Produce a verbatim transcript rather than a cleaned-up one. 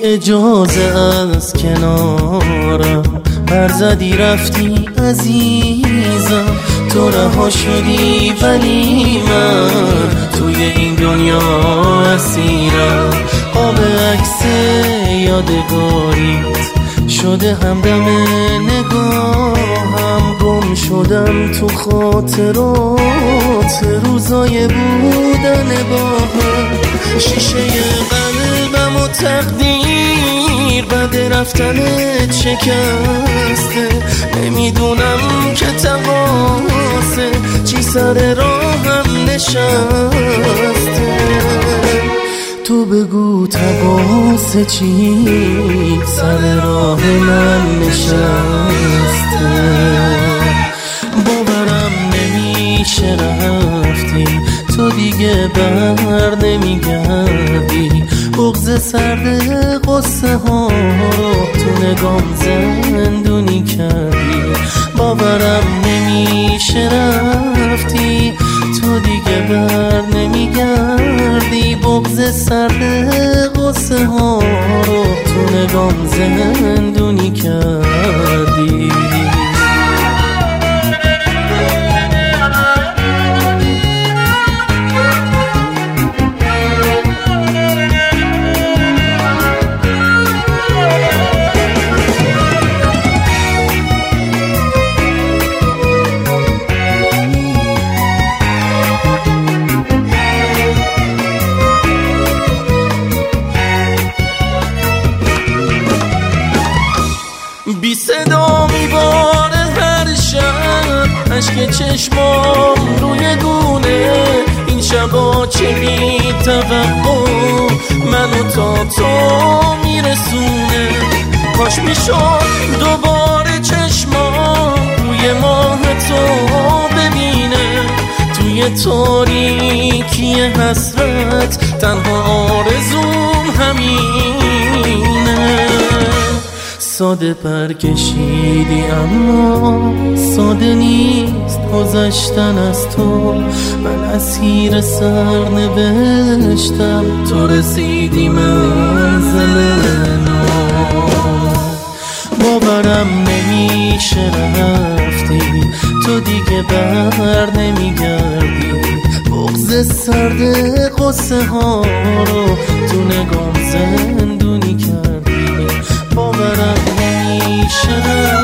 اجازه از کنارم برزدی رفتی عزیزم، تو رها شدی ولی من توی این دنیا اسیرم. قاب عکس یادگاریت شده همدم نگاهم، گم شدم تو خاطرات روزای بودن با هم. شیشه قلبم و تقدیر بعد رفتنت شکسته، نمیدونم که تقاسه چی سر راهم نشسته. تو بگو تقاسه چی سر راه من نشسته. باورم نمیشه رفتی تو دیگه بر نمیگردی، بغض سرد قصه ها رو تو نگام زندونی کردی. باورم نمیشه رفتی تو دیگه بر نمیگردی، بغض سرد قصه ها رو تو نگام زندونی کردی. بی صدا میباره هر شب عشق چشمام روی گونه، این شبا چه بی توقع منو تا تو میرسونه. کاش میشد دوباره چشمام روی ماه تو ببینه، توی تاریکی حسرت تنها آرزوم همینه. ساده پر کشیدی اما ساده نیست گذشتن از تو، من اسیر سر نوشتم تو رسیدی منزل نو. باورم نمیشه رفتی تو دیگه بر نمیگردی، بغض سرد قصه ها رو تو نگام زندونی کردی. باورم نمیشه